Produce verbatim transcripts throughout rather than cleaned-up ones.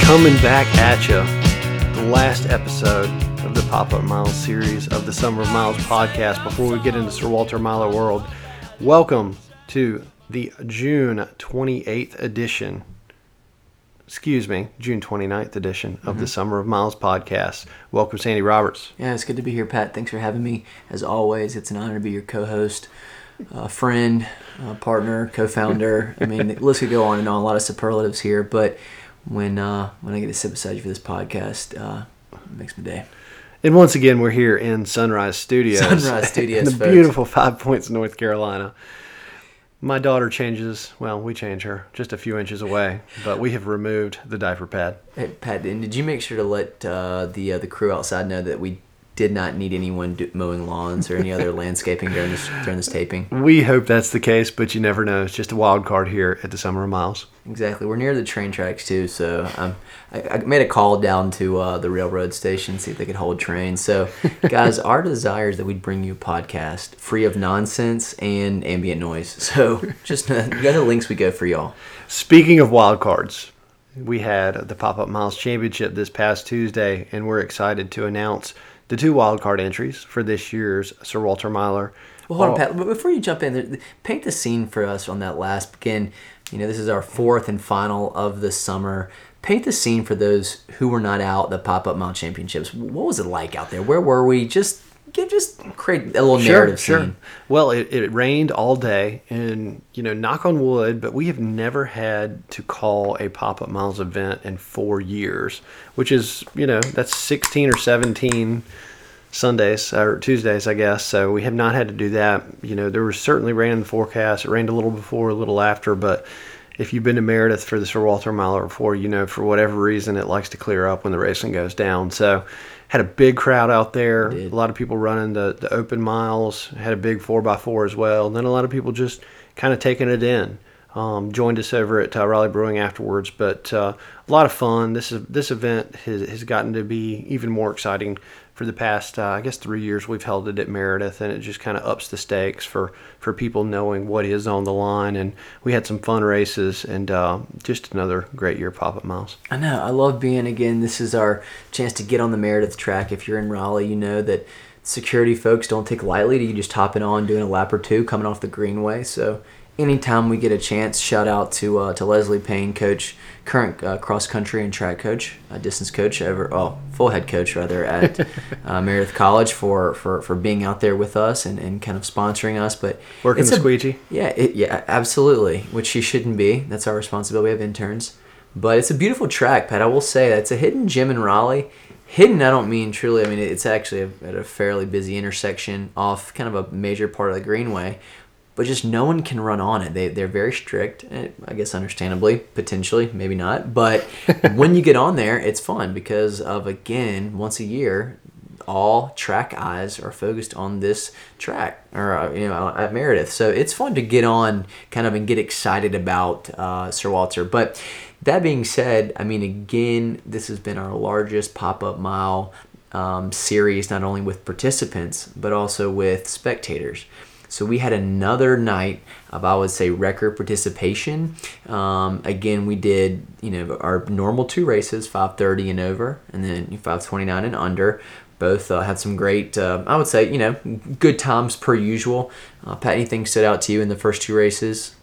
Coming back at you, the last episode of the Pop-Up Miles series of the Summer of Miles podcast. Before we get into Sir Walter Miler world, welcome to the June twenty-eighth edition, excuse me, June twenty-ninth edition of mm-hmm. the Summer of Miles podcast. Welcome, Sandy Roberts. Yeah, it's good to be here, Pat. Thanks for having me. As always, it's an honor to be your co-host, uh, friend, uh, partner, co-founder. I mean, the list could go on and on. A lot of superlatives here, but when uh, when I get to sit beside you for this podcast, uh, it makes my day. And once again, we're here in Sunrise Studios. Sunrise Studios, in the folks. beautiful Five Points, North Carolina. My daughter changes, well, we change her just a few inches away, but we have removed the diaper pad. Hey, Pat, and did you make sure to let uh, the uh, the crew outside know that we did not need anyone do- mowing lawns or any other landscaping during this during this taping? We hope that's the case, but you never know. It's just a wild card here at the Summer of Miles. Exactly. We're near the train tracks, too, so um, I, I made a call down to uh, the railroad station, see if they could hold trains. So, guys, our desire is that we'd bring you a podcast free of nonsense and ambient noise. So, just uh, you got the links we go for y'all. Speaking of wild cards, we had the Pop-Up Miles Championship this past Tuesday, and we're excited to announce the two wildcard entries for this year's Sir Walter Miler. Well, hold on, Pat. But before you jump in, paint the scene for us on that last. Again, you know, this is our fourth and final of the summer. Paint the scene for those who were not out the Pop-Up Mile Championships. What was it like out there? Where were we? Just give, just create a little sure, narrative sure. scene. Well, it, it rained all day, and you know, knock on wood, but we have never had to call a Pop-Up Miles event in four years, which is, you know, that's sixteen or seventeen Sundays or Tuesdays, I guess. So we have not had to do that. You know, there was certainly rain in the forecast. It rained a little before, a little after, but if you've been to Meredith for the Sir Walter Miler before, you know, for whatever reason, it likes to clear up when the racing goes down. So had a big crowd out there. A lot of people running the, the open miles. Had a big four by four as well. And then a lot of people just kind of taking it in. Um, joined us over at uh, Raleigh Brewing afterwards, but uh, a lot of fun. This is this event has, has gotten to be even more exciting for the past, uh, I guess, three years we've held it at Meredith, and it just kind of ups the stakes for, for people knowing what is on the line. And we had some fun races, and uh, just another great year of Pop-Up Miles. I know. I love being, again, this is our chance to get on the Meredith track. If you're in Raleigh, you know that security folks don't take lightly to you just hopping on, doing a lap or two, coming off the Greenway. So anytime we get a chance, shout out to uh, to Leslie Payne, coach, current uh, cross country and track coach, uh, distance coach, over, oh, full head coach rather at uh, Meredith College for, for, for being out there with us and, and kind of sponsoring us. But working it's the a, squeegee. Yeah, it, yeah, absolutely. Which she shouldn't be. That's our responsibility. We have interns, but it's a beautiful track, Pat. I will say that it's a hidden gem in Raleigh. Hidden, I don't mean truly. I mean it's actually a, at a fairly busy intersection off kind of a major part of the Greenway. But just no one can run on it. They, they're very strict, I guess understandably, potentially, maybe not. But when you get on there, it's fun because of, again, once a year, all track eyes are focused on this track or you know at Meredith. So it's fun to get on kind of and get excited about uh, Sir Walter. But that being said, I mean, again, this has been our largest Pop-Up Mile um, series, not only with participants, but also with spectators. So we had another night of, I would say, record participation. Um, again, we did, you know, our normal two races, five thirty and over, and then five twenty-nine and under. Both uh, had some great, uh, I would say, you know, good times per usual. Uh, Pat, anything stood out to you in the first two races?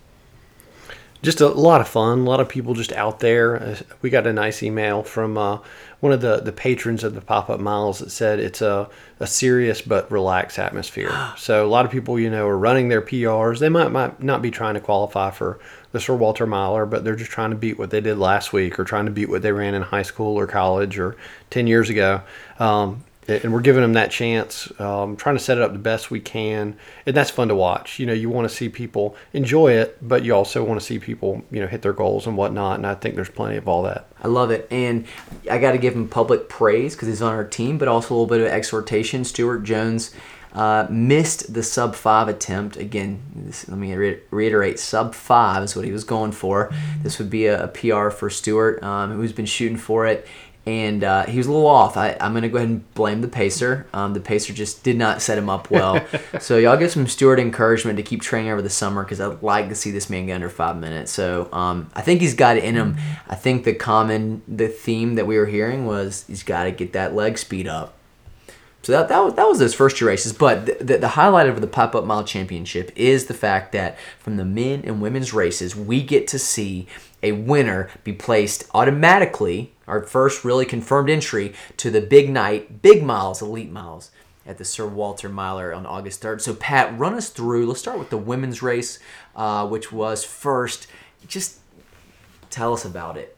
Just a lot of fun. A lot of people just out there. We got a nice email from uh, one of the, the patrons of the Pop-Up Miles that said it's a, a serious but relaxed atmosphere. So a lot of people, you know, are running their P Rs. They might, might not be trying to qualify for the Sir Walter Miler, but they're just trying to beat what they did last week or trying to beat what they ran in high school or college or ten years ago. Um, and we're giving them that chance, um, trying to set it up the best we can. And that's fun to watch. You know, you want to see people enjoy it, but you also want to see people, you know, hit their goals and whatnot. And I think there's plenty of all that. I love it. And I got to give him public praise because he's on our team, but also a little bit of exhortation. Stuart Jones uh, missed the sub five attempt. Again, this, let me re- reiterate, sub five is what he was going for. This would be a, a P R for Stuart, um, who's been shooting for it. and uh, he was a little off. I, I'm going to go ahead and blame the pacer. Um, the pacer just did not set him up well. So y'all give some Stewart encouragement to keep training over the summer because I'd like to see this man get under five minutes. So um, I think he's got it in him. I think the common, the theme that we were hearing was he's got to get that leg speed up. So that that was, that was those first two races. But the, the, the highlight of the Pop-Up Mile Championship is the fact that from the men and women's races, we get to see a winner be placed automatically, our first really confirmed entry, to the big night, big miles, elite miles, at the Sir Walter Miler on August third. So Pat, run us through, let's start with the women's race, uh, which was first. Just tell us about it.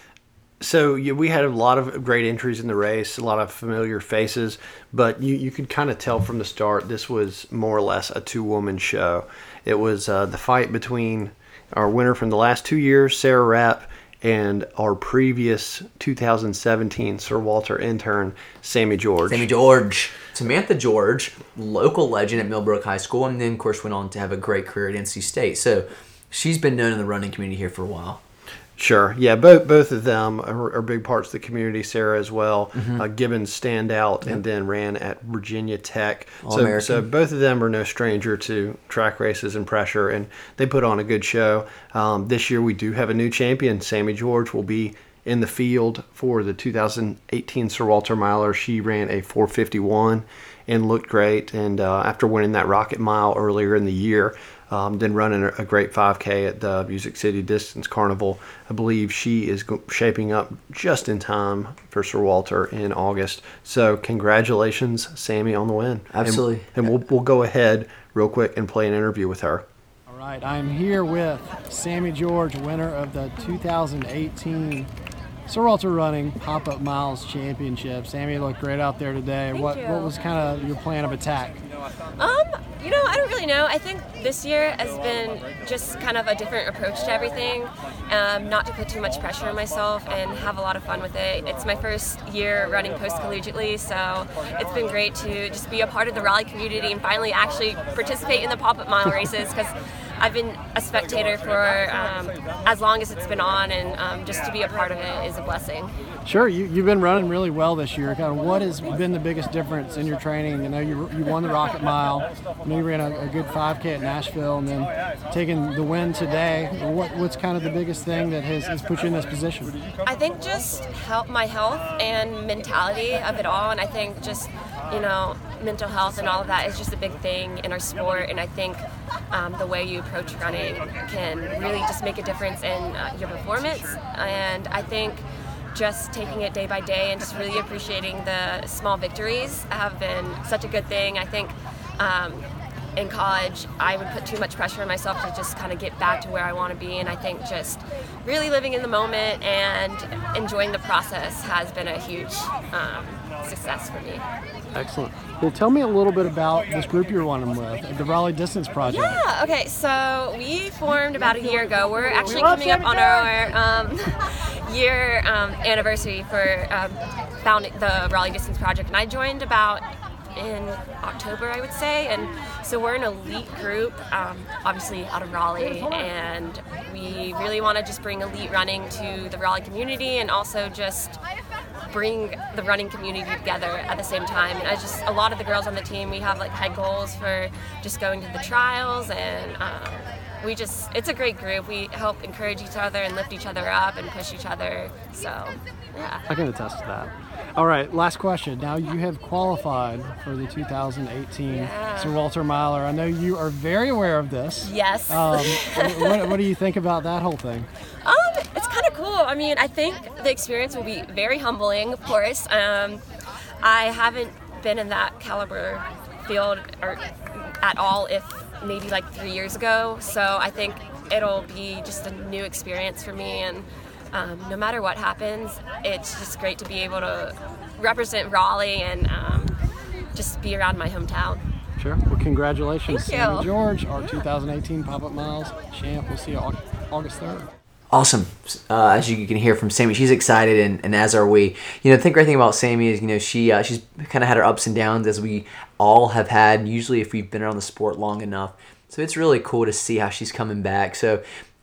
So yeah, we had a lot of great entries in the race, a lot of familiar faces, but you, you could kind of tell from the start this was more or less a two-woman show. It was uh, the fight between our winner from the last two years, Sarah Rapp, and our previous two thousand seventeen Sir Walter intern, Sammy George. Sammy George. Samantha George, local legend at Millbrook High School, and then, of course, went on to have a great career at N C State. So she's been known in the running community here for a while. Sure. Yeah, both both of them are, are big parts of the community. Sarah as well. Mm-hmm. Uh, Gibbons standout, yep. and then ran at Virginia Tech. So, so both of them are no stranger to track races and pressure, and they put on a good show. Um, this year we do have a new champion. Sammy George will be in the field for the two thousand eighteen Sir Walter Miler. She ran a four fifty-one and looked great. And uh, after winning that Rocket Mile earlier in the year, Um, then running a great five K at the Music City Distance Carnival. I believe she is go- shaping up just in time for Sir Walter in August. So congratulations, Sammy, on the win. Absolutely. And, and we'll, we'll go ahead real quick and play an interview with her. All right, I'm here with Sammy George, winner of the two thousand eighteen Sir Walter Running Pop-Up Miles Championship. Sammy, you looked great out there today. Thank what you. What was kind of your plan of attack? Um, you know, I don't really know. I think this year has been just kind of a different approach to everything. Um, not to put too much pressure on myself and have a lot of fun with it. It's my first year running post-collegiately, so it's been great to just be a part of the rally community and finally actually participate in the pop-up mile races, because I've been a spectator for um, as long as it's been on, and um, just to be a part of it is a blessing. Sure, you, you've been running really well this year. Kind of what has been the biggest difference in your training? I know you you won the Rocket Mile. I know you ran a, a good five K at Nashville, and then taking the win today. What what's kind of the biggest thing that has, has put you in this position? I think just help my health and mentality of it all, and I think just, you know, mental health and all of that is just a big thing in our sport, and I think um, the way you approach running can really just make a difference in uh, your performance. And I think just taking it day by day and just really appreciating the small victories have been such a good thing. I think um, in college I would put too much pressure on myself to just kind of get back to where I want to be, and I think just really living in the moment and enjoying the process has been a huge um, success for me. Excellent. Well, tell me a little bit about this group you're running with, the Raleigh Distance Project. Yeah, okay, so we formed about a year ago. We're actually coming up on our um, year um, anniversary for um, founding the Raleigh Distance Project, and I joined about in October, I would say, and so we're an elite group, um, obviously out of Raleigh, and we really want to just bring elite running to the Raleigh community and also just bring the running community together at the same time. And I just, a lot of the girls on the team, we have like high goals for just going to the trials, and um, we just, it's a great group. We help encourage each other and lift each other up and push each other, so yeah. I can attest to that. All right, last question. Now you have qualified for the two thousand eighteen Yeah. Sir Walter Miler. I know you are very aware of this. Yes. Um, what, what do you think about that whole thing? Um, it's kind of cool. I mean, I think the experience will be very humbling, of course. Um, I haven't been in that caliber field or at all, if maybe like three years ago. So I think it'll be just a new experience for me, and um, no matter what happens, it's just great to be able to represent Raleigh and um, just be around my hometown. Sure. Well, congratulations, Thank Sammy you. George, our two thousand eighteen Pop-Up Miles champ. We'll see you Au- August third. Awesome. Uh, as you can hear from Sammy, she's excited, and, and as are we. You know, the great thing about Sammy is, you know, she uh, she's kind of had her ups and downs, as we all have had, usually if we've been around the sport long enough. So it's really cool to see how she's coming back. So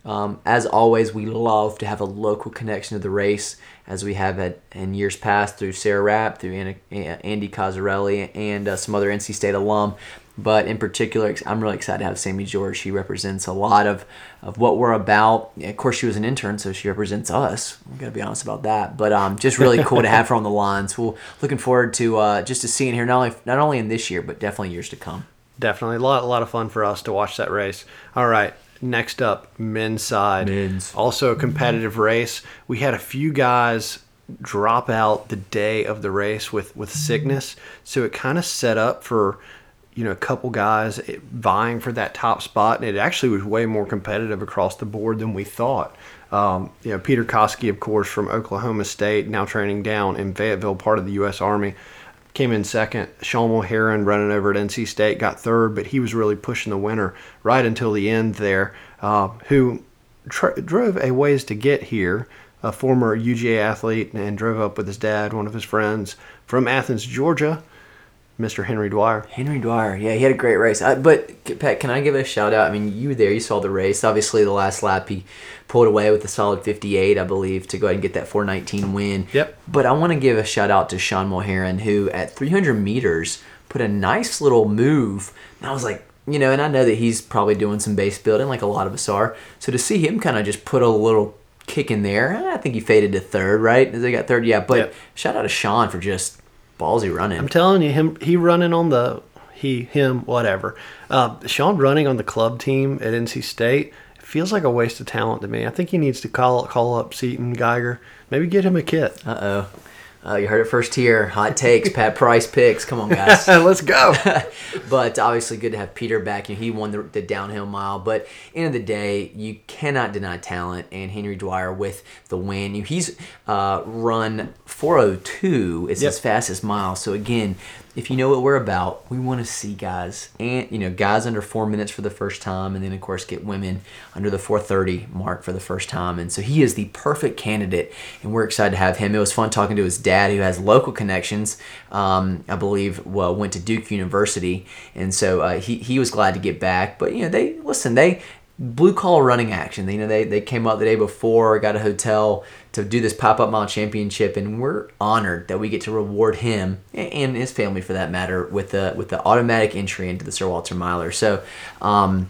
Um, as always, we love to have a local connection to the race, as we have at, in years past through Sarah Rapp, through Anna, Andy Cosarelli, and uh, some other N C State alum. But in particular, I'm really excited to have Sammy George. She represents a lot of, of what we're about. Of course, she was an intern, so she represents us. We've got to be honest about that. But um, just really cool to have her on the line. So we're looking forward to uh, just to seeing her not only not only in this year, but definitely years to come. Definitely. A lot, a lot of fun for us to watch that race. All right. Next up, men's side. Men's. Also a competitive race. We had a few guys drop out the day of the race with, with sickness. So it kind of set up for, you know, a couple guys vying for that top spot. And it actually was way more competitive across the board than we thought. Um, you know, Peter Koski, of course, from Oklahoma State, now training down in Fayetteville, part of the U S Army, came in second. Sean Mulheron running over at N C State got third, but he was really pushing the winner right until the end there, uh, who tr- drove a ways to get here, a former U G A athlete, and drove up with his dad, one of his friends, from Athens, Georgia, Mister Henry Dwyer. Henry Dwyer, yeah, he had a great race. I, but, Pat, can I give a shout-out? I mean, you were there. You saw the race. Obviously, the last lap, he pulled away with a solid fifty-eight, I believe, to go ahead and get that four nineteen win. Yep. But I want to give a shout-out to Sean Mulheron, who at three hundred meters put a nice little move. And I was like, you know, and I know that he's probably doing some base building like a lot of us are. So to see him kind of just put a little kick in there, I think he faded to third, right? They got third, yeah. But Yep. shout out to Sean for just ballsy running. I'm telling you, him he running on the he him whatever. Uh, Sean running on the club team at N C State feels like a waste of talent to me. I think he needs to call call up Seton Geiger, maybe get him a kit. Uh oh. Uh, you heard it first here. Hot takes, Pat Price picks. Come on, guys. Let's go. But obviously good to have Peter back. You know, he won the, the downhill mile. But end of the day, you cannot deny talent. And Henry Dwyer with the win. You know, he's uh, run four oh two. It's Yep. his fastest mile. So again, if you know what we're about, we want to see guys and you know guys under four minutes for the first time, and then of course get women under the four thirty mark for the first time. And so he is the perfect candidate, and we're excited to have him. It was fun talking to his dad, who has local connections. Um, I believe well went to Duke University, and so uh, he he was glad to get back. But you know they listen they. Blue collar running action. You know, they, they came up the day before, got a hotel to do this pop-up mile championship, and we're honored that we get to reward him and his family, for that matter, with the with the automatic entry into the Sir Walter Miler. So, um,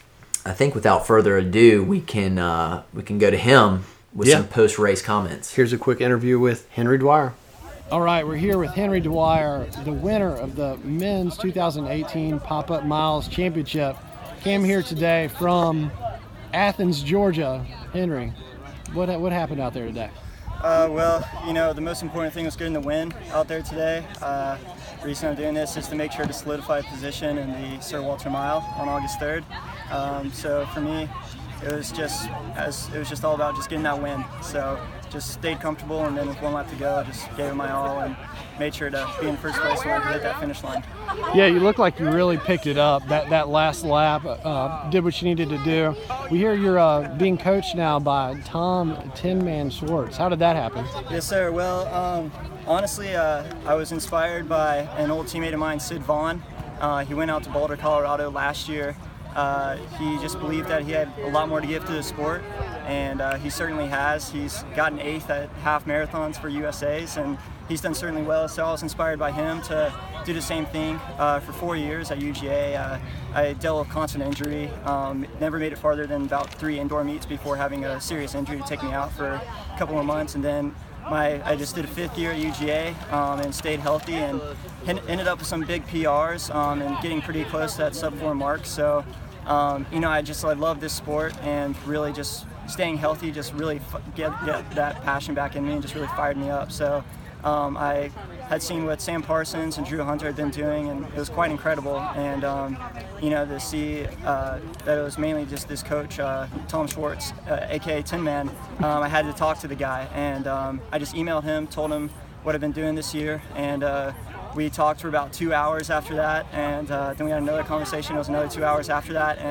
I think without further ado, we can uh, we can go to him with Yeah. some post-race comments. Here's a quick interview with Henry Dwyer. All right, we're here with Henry Dwyer, the winner of the men's two thousand eighteen Pop-Up Miles Championship. Came here today from Athens, Georgia. Henry, what what happened out there today? Uh, well, you know, the most important thing was getting the win out there today. Uh, the reason I'm doing this is to make sure to solidify a position in the Sir Walter Mile on August third. Um, so for me, it was just as it was just all about just getting that win. So just stayed comfortable, and then with one lap to go, just gave it my all and made sure to be in first place when I hit that finish line. Yeah, you look like you really picked it up. That that last lap, uh, did what you needed to do. We hear you're uh, being coached now by Tom Tin Man Schwartz. How did that happen? Yes, sir. Well, um, honestly, uh, I was inspired by an old teammate of mine, Sid Vaughn. Uh, he went out to Boulder, Colorado last year. Uh, he just believed that he had a lot more to give to the sport, and uh, he certainly has. He's gotten eighth at half marathons for U S A's, and he's done certainly well. So I was inspired by him to do the same thing. Uh, for four years at U G A, uh, I dealt with constant injury. Um, never made it farther than about three indoor meets before having a serious injury to take me out for a couple of months, and then My, I just did a fifth year at U G A um, and stayed healthy and ended up with some big P Rs um, and getting pretty close to that sub four mark. So, um, you know, I just I love this sport, and really just staying healthy just really f- get, get that passion back in me and just really fired me up. So um, I had seen what Sam Parsons and Drew Hunter had been doing, and it was quite incredible. And, um, you know, to see uh, that it was mainly just this coach, uh, Tom Schwartz, uh, a k a. Tin Man, um, I had to talk to the guy. And um, I just emailed him, told him what I've been doing this year. And uh, we talked for about two hours after that. And uh, then we had another conversation. It was another two hours after that. And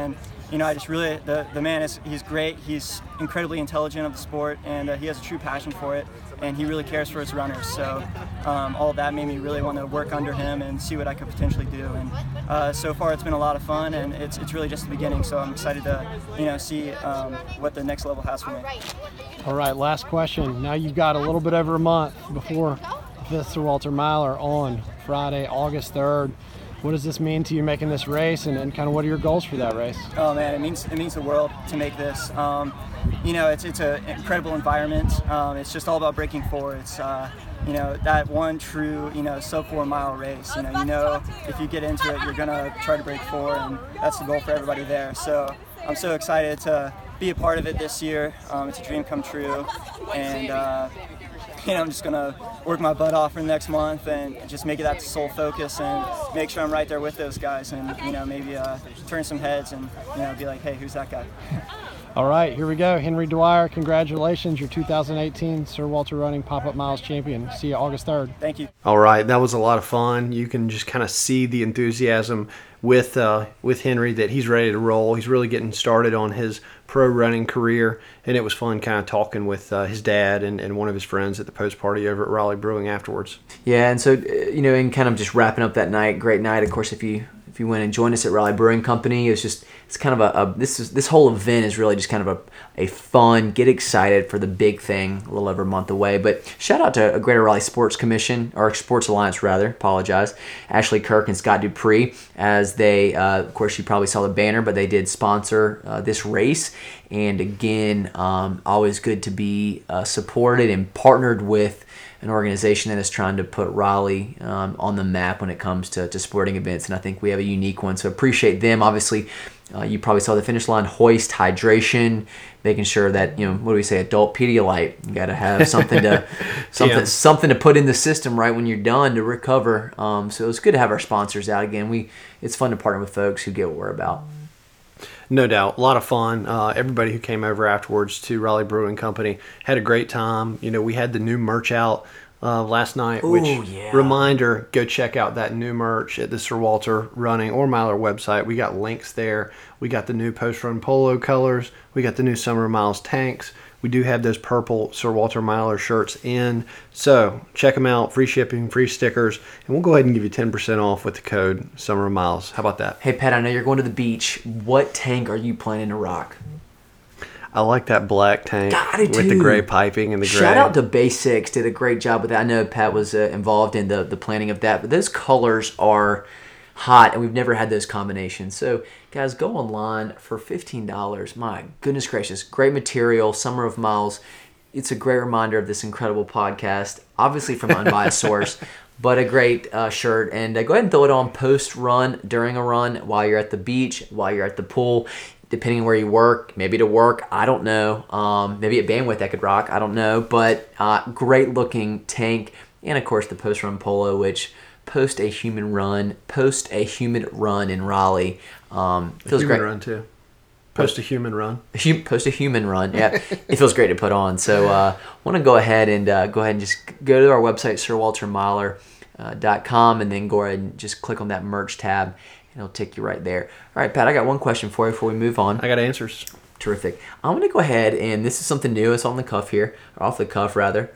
you know, I just really, the, the man is, he's great. He's incredibly intelligent of the sport, and uh, he has a true passion for it, and he really cares for his runners. So um, all of that made me really want to work under him and see what I could potentially do. And uh, so far it's been a lot of fun, and it's, it's really just the beginning. So I'm excited to, you know, see um, what the next level has for me. All right, last question. Now you've got a little bit over a month before the fifth Sir Walter Miler on Friday, August third. What does this mean to you making this race, and, and kind of what are your goals for that race? Oh man, it means it means the world to make this. Um, you know, it's it's an incredible environment. Um, it's just all about breaking four. It's uh, you know, that one true, you know, sub four mile race. You know, you know if you get into it, you're gonna try to break four, and that's the goal for everybody there. So I'm so excited to be a part of it this year. Um, it's a dream come true, and uh, you know, I'm just gonna work my butt off for the next month and just make it that sole focus and make sure I'm right there with those guys, and you know, maybe uh, turn some heads and you know, be like, hey, who's that guy? All right, here we go. Henry Dwyer, congratulations, your two thousand eighteen Sir Walter Running Pop-Up Miles champion. See you August third. Thank you. All right, that was a lot of fun. You can just kind of see the enthusiasm with uh, with Henry, that he's ready to roll. He's really getting started on his pro running career, and it was fun kind of talking with uh, his dad and, and one of his friends at the post party over at Raleigh Brewing afterwards. Yeah, and so, you know, and kind of just wrapping up that night, great night. Of course, if you if you went and joined us at Raleigh Brewing Company, it's just, it's kind of a, a this is this whole event is really just kind of a, a fun, get excited for the big thing a little over a month away. But shout out to a Greater Raleigh Sports Commission, or Sports Alliance rather, apologize, Ashley Kirk and Scott Dupree, as they, uh, of course, you probably saw the banner, but they did sponsor uh, this race. And again, um, always good to be uh, supported and partnered with an organization that is trying to put Raleigh um, on the map when it comes to, to sporting events. And I think we have a unique one, so appreciate them. Obviously, uh, you probably saw the finish line hoist, hydration, making sure that, you know, what do we say, adult Pedialyte. You got to have something to something yeah. something to put in the system right when you're done to recover. Um, so it's good to have our sponsors out again. We it's fun to partner with folks who get what we're about. No doubt. A lot of fun. Uh, everybody who came over afterwards to Raleigh Brewing Company had a great time. You know, we had the new merch out uh, last night, Ooh, which, yeah. reminder, go check out that new merch at the Sir Walter Running or Miler website. We got links there. We got the new post-run polo colors. We got the new Summer Miles tanks. We do have those purple Sir Walter Miler shirts in. So check them out. Free shipping, free stickers. And we'll go ahead and give you ten percent off with the code Summer Miles. How about that? Hey, Pat, I know you're going to the beach. What tank are you planning to rock? I like that black tank God, I with the do. gray piping and the gray. Shout out to Basics. Did a great job with that. I know Pat was uh, involved in the, the planning of that. But those colors are hot, and we've never had those combinations. So, guys, go online for fifteen dollars. My goodness gracious. Great material. Summer of Miles. It's a great reminder of this incredible podcast, obviously from an unbiased source, but a great uh, shirt. And uh, go ahead and throw it on post-run, during a run, while you're at the beach, while you're at the pool, depending on where you work, maybe to work, I don't know. Um, maybe at Bandwidth that could rock, I don't know. But uh, great-looking tank, and, of course, the post-run polo, which post a human run, post a human run in Raleigh. Um, feels human great. Run too. Post a human run. Post a human run. Yeah, it feels great to put on. So, uh, want to go ahead and uh, go ahead and just go to our website, sir walter miler dot com, and then go ahead and just click on that merch tab, and it'll take you right there. All right, Pat, I got one question for you before we move on. I got answers. Terrific. I'm going to go ahead, and this is something new. It's on the cuff here, or off the cuff rather.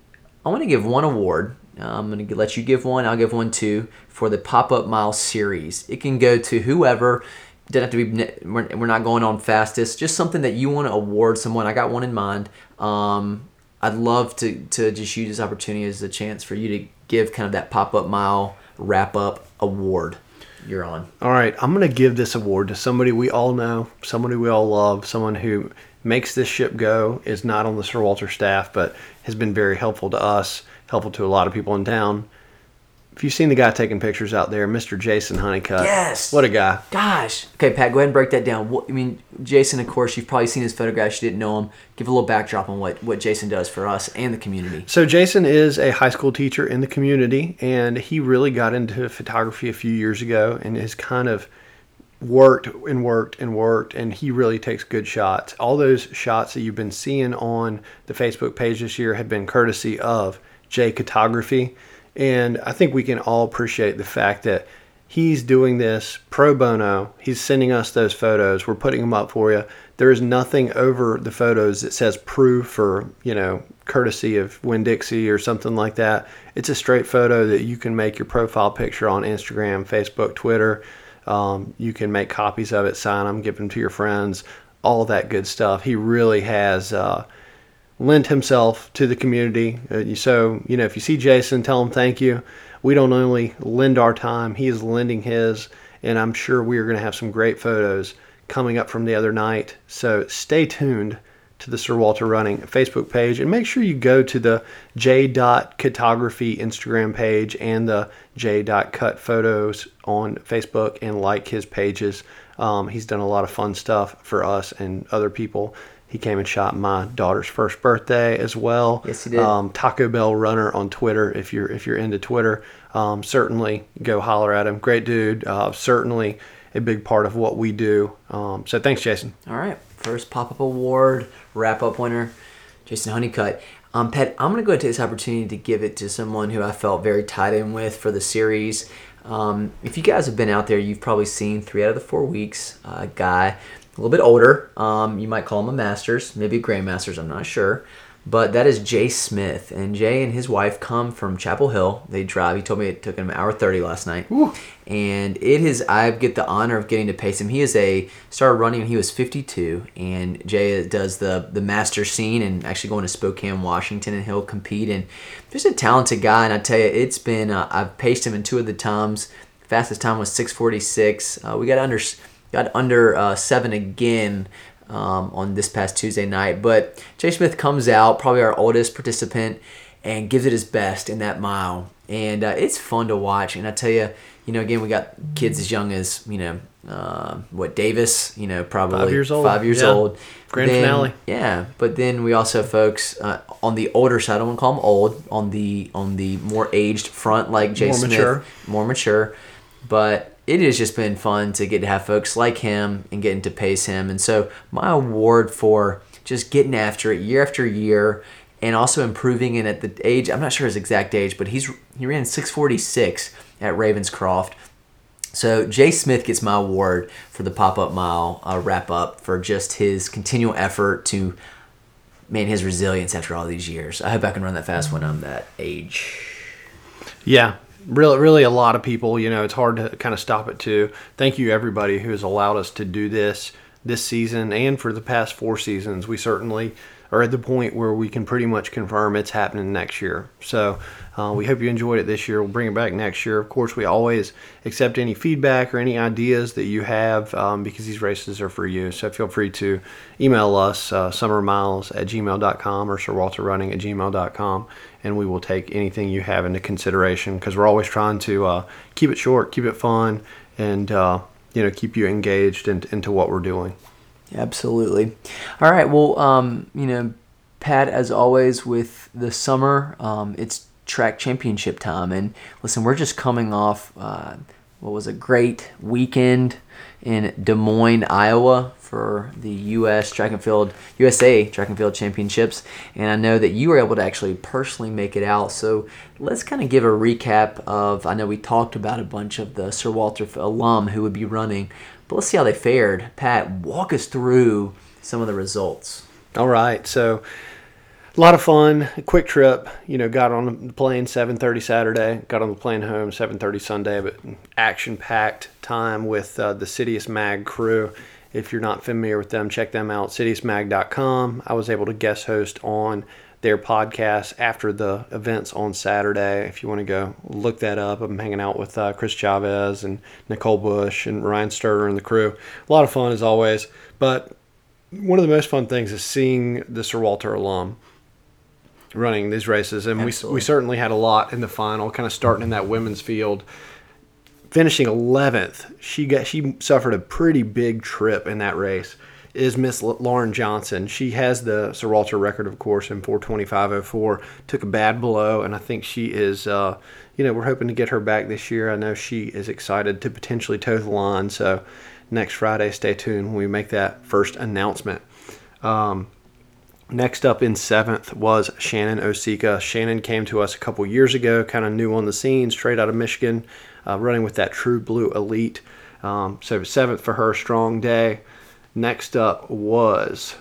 I want to give one award. I'm going to let you give one. I'll give one too for the Pop-Up Mile series. It can go to whoever. Doesn't have to be. We're not going on fastest. Just something that you want to award someone. I got one in mind. Um, I'd love to to just use this opportunity as a chance for you to give kind of that Pop-Up Mile wrap-up award. You're on. All right, I'm going to give this award to somebody we all know, somebody we all love, someone who makes this ship go, is not on the Sir Walter staff, but has been very helpful to us, helpful to a lot of people in town. If you've seen the guy taking pictures out there, Mister Jason Honeycutt. Yes. What a guy. Gosh. Okay, Pat, go ahead and break that down. What, I mean, Jason, of course, you've probably seen his photographs. You didn't know him. Give a little backdrop on what, what Jason does for us and the community. So Jason is a high school teacher in the community, and he really got into photography a few years ago and has kind of worked and worked and worked, and he really takes good shots. All those shots that you've been seeing on the Facebook page this year have been courtesy of Jay Photography. And I think we can all appreciate the fact that He's doing this pro bono. He's sending us those photos. We're putting them up for you. There is nothing over the photos that says proof or, you know, courtesy of Winn-Dixie or something like that. It's a straight photo that you can make your profile picture on Instagram, Facebook, Twitter. Um, you can make copies of it, sign them, give them to your friends, all that good stuff. He really has uh, lent himself to the community. Uh, so, you know, if you see Jason, tell him thank you. We don't only lend our time, he is lending his, and I'm sure we are going to have some great photos coming up from the other night. So stay tuned to the Sir Walter Running Facebook page, and make sure you go to the J. Photography Instagram page and the J. Cut Photos on Facebook and like his pages. Um, he's done a lot of fun stuff for us and other people. He came and shot my daughter's first birthday as well. Yes, he did. Um, Taco Bell Runner on Twitter. If you're if you're into Twitter, um, certainly go holler at him. Great dude. Uh, certainly a big part of what we do. Um, so thanks, Jason. All right, first pop-up award wrap-up winner, Jason Honeycutt. Um, Pat, I'm going to go ahead and take this opportunity to give it to someone who I felt very tied in with for the series. Um, if you guys have been out there, you've probably seen three out of the four weeks. A uh, guy a little bit older. Um, you might call him a Masters, maybe a Grandmasters, I'm not sure. But that is Jay Smith. And Jay and his wife come from Chapel Hill. They drive. He told me it took him an hour thirty last night. Ooh. And it is, I get the honor of getting to pace him. He is a, started running when he was fifty-two. And Jay does the, the master scene and actually going to Spokane, Washington, and he'll compete. And just a talented guy. And I tell you, it's been, uh, I've paced him in two of the times. Fastest time was six forty-six. Uh, we got under, got under uh, seven again. Um, on this past Tuesday night. But Jay Smith comes out, probably our oldest participant, and gives it his best in that mile. And uh, it's fun to watch. And I tell you, you know, again, we got kids as young as, you know, uh, what, Davis, you know, probably Five years old. Five years Yeah. old. Grand Then- finale. Yeah, but then we also have folks uh, on the older side. I don't want to call them old. On the on the more aged front, like Jay More Smith, mature. more mature. But it has just been fun to get to have folks like him and getting to pace him. And so my award for just getting after it year after year and also improving it at the age, I'm not sure his exact age, but he's he ran six forty-six at Ravenscroft. So Jay Smith gets my award for the pop-up mile uh, wrap-up for just his continual effort to, man, his resilience after all these years. I hope I can run that fast when I'm that age. Yeah, really, really a lot of people, you know, it's hard to kind of stop it too. Thank you, everybody who has allowed us to do this this season and for the past four seasons. We certainly are at the point where we can pretty much confirm it's happening next year. So uh, we hope you enjoyed it this year. We'll bring it back next year. Of course, we always accept any feedback or any ideas that you have um, because these races are for you. So feel free to email us, uh, summermiles at gmail dot com or sirwalterrunning at gmail dot com, and we will take anything you have into consideration because we're always trying to uh, keep it short, keep it fun, and uh, you know, keep you engaged in, into what we're doing. Absolutely. All right. Well, um, you know, Pat, as always with the summer, um, it's track championship time. And listen, we're just coming off uh, what was a great weekend in Des Moines, Iowa for the U S track and field, U S A track and field championships. And I know that you were able to actually personally make it out. So let's kind of give a recap of, I know we talked about a bunch of the Sir Walter alum who would be running, but let's see how they fared. Pat, walk us through some of the results. All right. So a lot of fun, a quick trip, you know, got on the plane seven thirty Saturday, got on the plane home seven thirty Sunday, but action-packed time with uh, the Citius Mag crew. If you're not familiar with them, check them out, citius mag dot com. I was able to guest host on their podcast after the events on Saturday. If you want to go look that up, I'm hanging out with uh, Chris Chavez and Nicole Bush and Ryan Sturter and the crew. A lot of fun as always, but one of the most fun things is seeing the Sir Walter alum running these races, and we we certainly had a lot in the final, kind of starting in that women's field, finishing eleventh. She got she suffered a pretty big trip in that race. Is Miss Lauren Johnson. She has the Sir Walter record, of course, in four twenty-five oh four. Took a bad blow, and I think she is, uh, you know, we're hoping to get her back this year. I know she is excited to potentially toe the line, so next Friday, stay tuned when we make that first announcement. Um, Next up in seventh was Shannon Osika. Shannon came to us a couple years ago, kind of new on the scene, straight out of Michigan, uh, running with that True Blue Elite. Um, so seventh for her, strong day. Next up was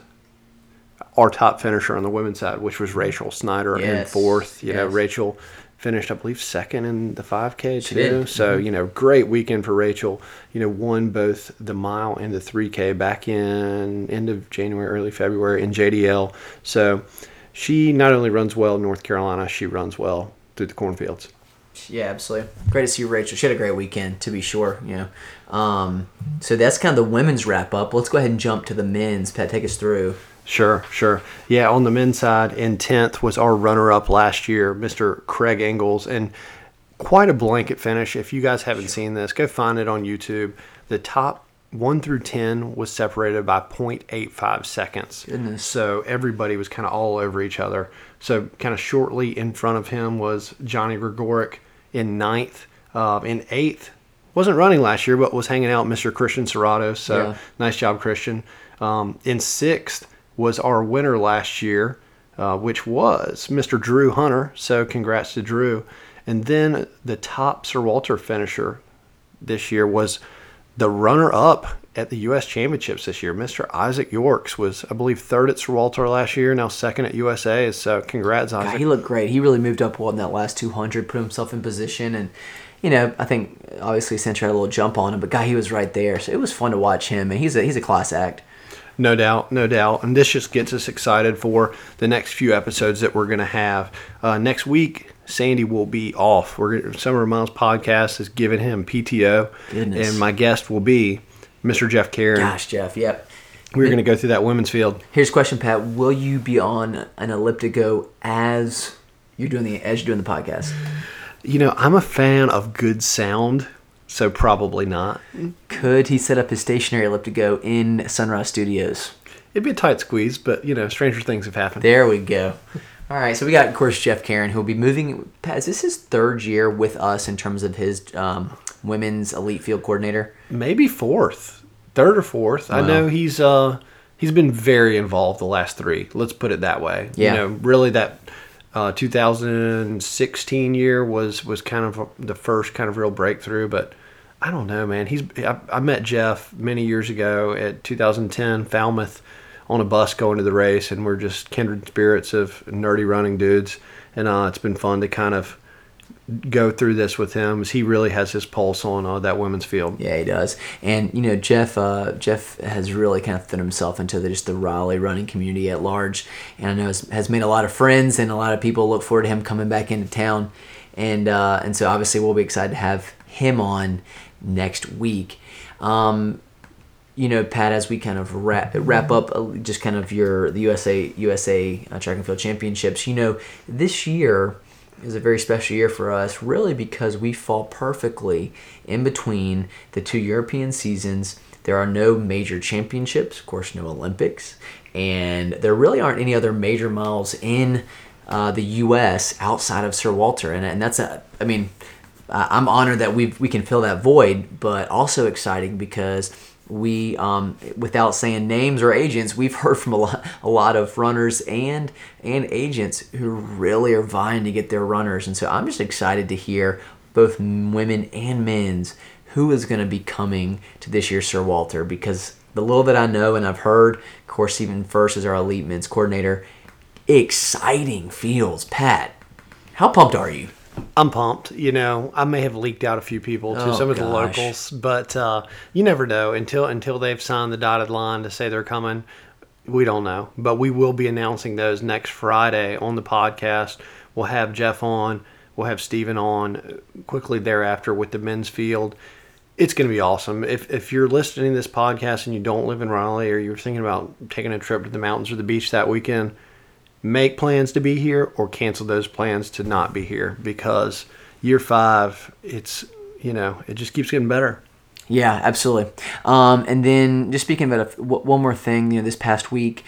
our top finisher on the women's side, which was Rachel Snyder in Yes. fourth. You Yes. know, Rachel finished, I believe, second in the five K She too. did. So, Mhm. you know, great weekend for Rachel. You know, won both the mile and the three K back in end of January, early February in J D L. So she not only runs well in North Carolina, she runs well through the cornfields. Yeah, absolutely. Great to see Rachel. She had a great weekend, to be sure. You know, um, so that's kind of the women's wrap up. Let's go ahead and jump to the men's. Pat, take us through. Sure, sure. Yeah, on the men's side, in tenth was our runner-up last year, Mister Craig Engels, and quite a blanket finish. If you guys haven't seen this, go find it on YouTube. The top one through ten was separated by zero point eight five seconds. Goodness. So everybody was kind of all over each other. So kind of shortly in front of him was Johnny Gregoric in ninth. Uh, in eighth, wasn't running last year, but was hanging out with Mister Christian Serrato. So Yeah. nice job, Christian. Um, in sixth was our winner last year, uh, which was Mister Drew Hunter. So congrats to Drew. And then the top Sir Walter finisher this year was the runner-up at the U S Championships this year. Mister Isaac Yorks was, I believe, third at Sir Walter last year, now second at U S A. So congrats, Isaac. God, he looked great. He really moved up well in that last two hundred, put himself in position. And, you know, I think obviously Central had a little jump on him, but, God, he was right there. So it was fun to watch him. And he's a, he's a class act. No doubt, no doubt. And this just gets us excited for the next few episodes that we're going to have. Uh, next week, Sandy will be off. We're gonna, Summer of Miles podcast is giving him P T O. Goodness. And my guest will be Mister Jeff Karen. Gosh, Jeff, yep. We're going to go through that women's field. Here's a question, Pat. Will you be on an elliptigo as you're doing the as you're doing the podcast? You know, I'm a fan of good sound, so probably not. Could he set up his stationary elliptigo in Sunrise Studios? It'd be a tight squeeze, but, you know, stranger things have happened. There we go. All right, so we got, of course, Jeff Karen, who will be moving. Pat, is this his third year with us in terms of his um, women's elite field coordinator? Maybe fourth, third or fourth. I Wow. know he's uh he's been very involved the last three. Let's put it that way. Yeah. You know, really that uh, two thousand sixteen year was was kind of the first kind of real breakthrough. But I don't know, man. He's I, I met Jeff many years ago at two thousand ten Falmouth on a bus going to the race, and we're just kindred spirits of nerdy running dudes. And uh, it's been fun to kind of go through this with him, as he really has his pulse on uh, that women's field. Yeah, he does. And, you know, Jeff uh, Jeff has really kind of thrown himself into the, just the Raleigh running community at large. And I know has, has made a lot of friends, and a lot of people look forward to him coming back into town. And uh, and so obviously we'll be excited to have him on next week. Um, you know, Pat, as we kind of wrap, wrap up uh, just kind of your the U S A U S A uh, Track and Field Championships, you know, this year is a very special year for us, really because we fall perfectly in between the two European seasons. There are no major championships, of course, no Olympics, and there really aren't any other major miles in uh, the U S outside of Sir Walter, and and that's a, I mean, I'm honored that we we can fill that void, but also exciting because we, um, without saying names or agents, we've heard from a lot, a lot of runners and and agents who really are vying to get their runners. And so I'm just excited to hear both women and men's who is going to be coming to this year's Sir Walter, because the little that I know and I've heard, of course, Stephen First is our elite men's coordinator. Exciting fields. Pat, how pumped are you? I'm pumped. You know, I may have leaked out a few people to Oh, some of the gosh. locals, but uh, you never know until until they've signed the dotted line to say they're coming. We don't know, but we will be announcing those next Friday on the podcast. We'll have Jeff on. We'll have Steven on quickly thereafter with the men's field. It's going to be awesome. If if you're listening to this podcast and you don't live in Raleigh, or you're thinking about taking a trip to the mountains or the beach that weekend, make plans to be here or cancel those plans to not be here, because year five, it's, you know, it just keeps getting better. Yeah, absolutely. Um, and then just speaking about a, w- one more thing, you know, this past week,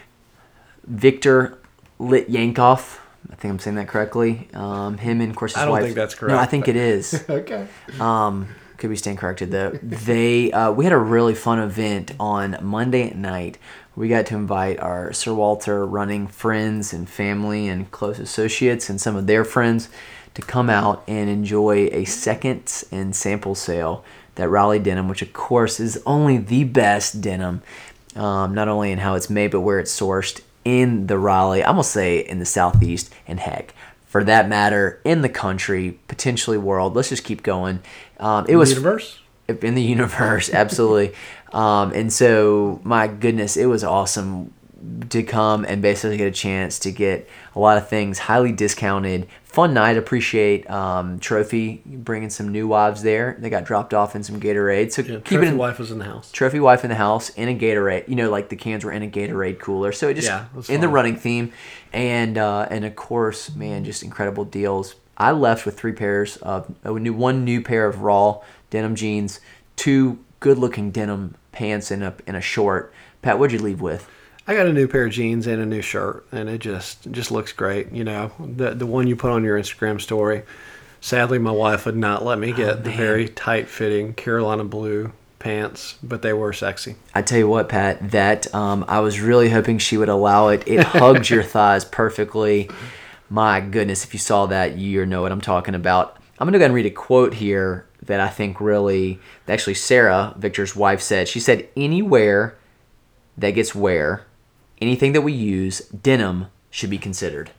Victor Lityankov, I think I'm saying that correctly. Um, him and, of course, his I don't wife. think that's No, correct, I think but- it is. Okay. Um, Could be stand corrected though. They uh, we had a really fun event on Monday night. We got to invite our Sir Walter running friends and family and close associates and some of their friends to come out and enjoy a seconds and sample sale that Raleigh denim, which of course is only the best denim, um, not only in how it's made but where it's sourced in the Raleigh, I'm gonna say in the Southeast, and heck, for that matter, in the country, potentially world. Let's just keep going. Um, it In was the universe? in the universe, absolutely. um, and so, my goodness, it was awesome to come and basically get a chance to get a lot of things highly discounted. Fun night. Appreciate um, Trophy bringing some new wives there. They got dropped off in some Gatorade. So Yeah, keep Trophy it in. wife was in the house. Trophy wife in the house in a Gatorade. You know, like the cans were in a Gatorade cooler. So it just Yeah, it was in the fun. running theme, and uh, and of course, man, just incredible deals. I left with three pairs of a new one new pair of raw denim jeans, two good looking denim pants, and a and a short. Pat, what'd you leave with? I got a new pair of jeans and a new shirt, and it just it just looks great. You know, the the one you put on your Instagram story. Sadly, my wife would not let me get Oh, the man. very tight fitting Carolina blue pants, but they were sexy. I tell you what, Pat, that um, I was really hoping she would allow it. It hugs your thighs perfectly. My goodness, if you saw that, you know what I'm talking about. I'm going to go ahead and read a quote here that I think really, actually Sarah, Victor's wife, said. She said, anywhere that gets wear, anything that we use, denim should be considered.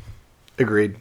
Agreed.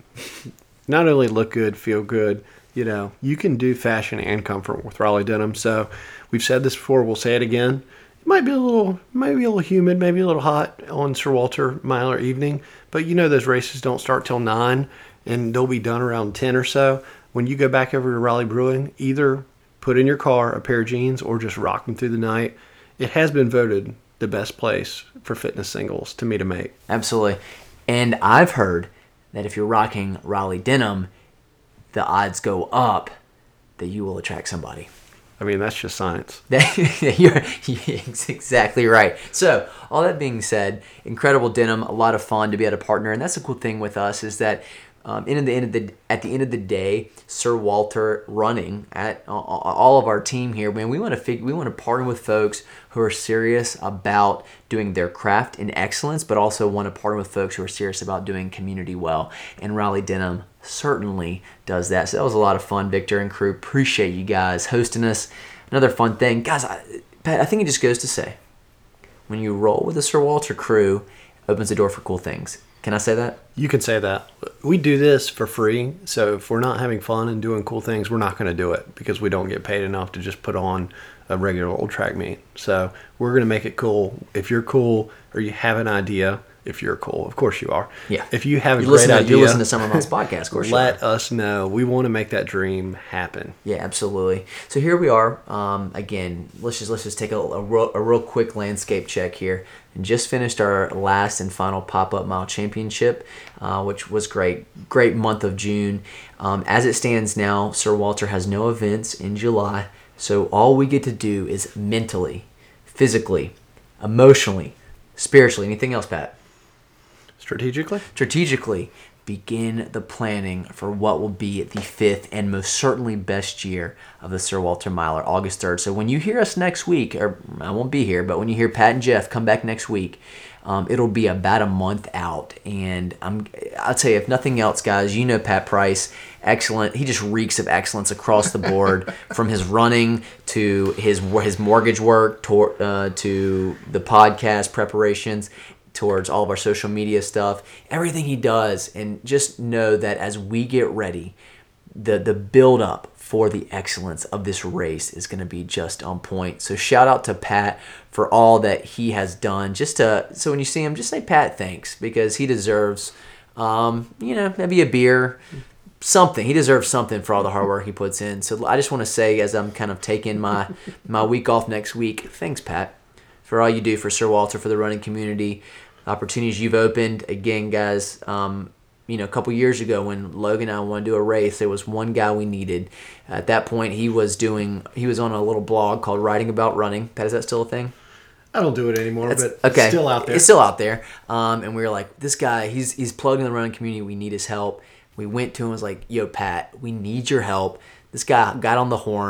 Not only look good, feel good, you know, you can do fashion and comfort with Raleigh denim. So we've said this before, we'll say it again. It might be a little, maybe a little humid, maybe a little hot on Sir Walter Mile evening, but you know those races don't start till nine, and they'll be done around ten or so. When you go back over to Raleigh Brewing, either put in your car a pair of jeans or just rock them through the night. It has been voted the best place for fitness singles to meet a mate. Absolutely. And I've heard that if you're rocking Raleigh denim, the odds go up that you will attract somebody. I mean, that's just science. You're you're exactly right. So, all that being said, incredible denim, a lot of fun to be able to partner, and that's the cool thing with us is that um, in the end of the at the end of the day, Sir Walter running at uh, all of our team here, man, we want to fig- we want to partner with folks who are serious about doing their craft in excellence, but also want to partner with folks who are serious about doing community well. And Raleigh Denim certainly does that. So that was a lot of fun, Victor and crew. Appreciate you guys hosting us. Another fun thing, guys. I, Pat, I think it just goes to say, when you roll with the Sir Walter crew, it opens the door for cool things. Can I say that? You can say that. We do this for free, so if we're not having fun and doing cool things, we're not going to do it because we don't get paid enough to just put on a regular old track meet. So we're going to make it cool. If you're cool or you have an idea, if you're cool, of course you are. Yeah. If you have a You great listen to, idea, you listen to Summer Months podcast, of course. let you are. us know. We want to make that dream happen. Yeah, absolutely. So here we are. Um, again, let's just let's just take a, a, real, a real quick landscape check here. And just finished our last and final pop-up mile championship, uh, which was great. Great month of June. Um, as it stands now, Sir Walter has no events in July, so all we get to do is mentally, physically, emotionally, spiritually. Anything else, Pat? Strategically? Strategically begin the planning for what will be the fifth and most certainly best year of the Sir Walter Miler, August third. So when you hear us next week, or I won't be here, but when you hear Pat and Jeff come back next week, um, it'll be about a month out. And I'm, I'll tell you, if nothing else, guys, you know Pat Price, excellent. He just reeks of excellence across the board, from his running to his his mortgage work to, uh, to the podcast preparations, towards all of our social media stuff, everything he does. And just know that as we get ready, the the build up for the excellence of this race is going to be just on point. So shout out to Pat for all that he has done. Just to, so when you see him, just say, Pat, thanks, because he deserves, um, you know, maybe a beer, something. He deserves something for all the hard work he puts in. So I just want to say, as I'm kind of taking my my week off next week, thanks, Pat, for all you do for Sir Walter, for the running community, opportunities you've opened. Again, guys, um, you know, a couple years ago when Logan and I wanted to do a race, there was one guy we needed. At that point, he was doing, he was on a little blog called Writing About Running. Pat, is that still a thing? I don't do it anymore, That's, but okay. it's still out there. It's still out there. Um, and we were like, this guy, he's he's plugged in the running community. We need his help. We went to him and was like, yo, Pat, we need your help. This guy got on the horn,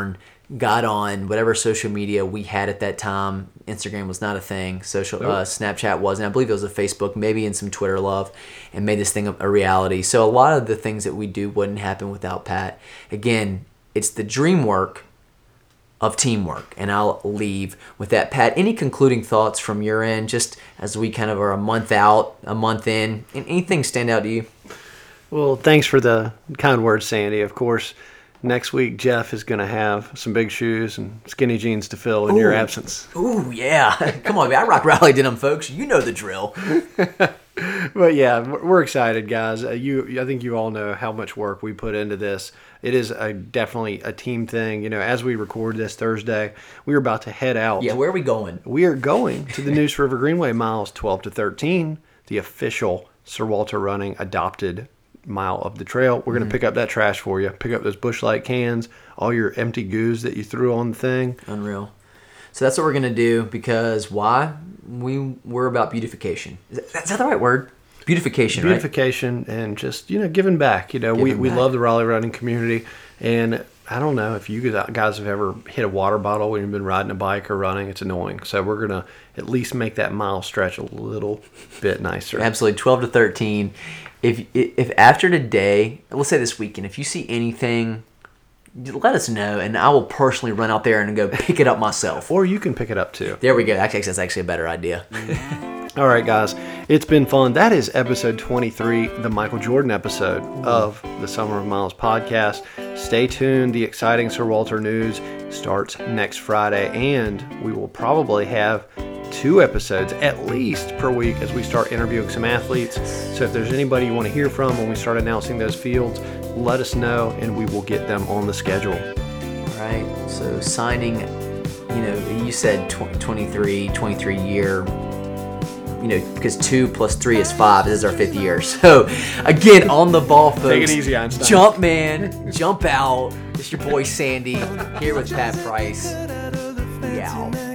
got on whatever social media we had at that time. Instagram was not a thing. Social uh, Snapchat wasn't. I believe it was a Facebook, maybe in some Twitter love, and made this thing a, a reality. So a lot of the things that we do wouldn't happen without Pat. Again, it's the dream work of teamwork. And I'll leave with that. Pat, any concluding thoughts from your end, just as we kind of are a month out, a month in, and anything stand out to you? Well, thanks for the kind words, Sandy. Of course, next week Jeff is going to have some big shoes and skinny jeans to fill in Ooh. your absence. Ooh, yeah. Come on, man. I rock rally denim, folks. You know the drill. But yeah, we're excited, guys. Uh, you, I think you all know how much work we put into this. It is a, definitely a team thing. You know, as we record this Thursday, we are about to head out. Yeah, where are we going? We are going to the Neuse River Greenway miles twelve to thirteen, the official Sir Walter Running adopted mile of the trail. We're going to mm-hmm. pick up that trash for you. Pick up those Busch Light cans, all your empty goos that you threw on the thing. Unreal. So that's what we're going to do because why? We, we're about beautification. Is that, is that the right word? Beautification, Beautification right? and just, you know, giving back. You know, giving we, we back. love the Raleigh running community. And I don't know if you guys have ever hit a water bottle when you've been riding a bike or running. It's annoying. So we're going to at least make that mile stretch a little bit nicer. Absolutely. twelve to thirteen. If, if after today, let's say this weekend, if you see anything, let us know, and I will personally run out there and go pick it up myself. Or you can pick it up too. There we go. Actually, that's actually a better idea. All right, guys. It's been fun. That is episode twenty-three, the Michael Jordan episode of the Summer of Miles podcast. Stay tuned. The exciting Sir Walter news starts next Friday, and we will probably have two episodes at least per week as we start interviewing some athletes. So if there's anybody you want to hear from when we start announcing those fields, let us know, and we will get them on the schedule. All right. So signing, you know, you said twenty-three, twenty-three year. You know, because two plus three is five. This is our fifth year. So, again, on the ball, folks. Take it easy, Einstein. Jump, man. Jump out. It's your boy, Sandy, here with Pat Price. We out.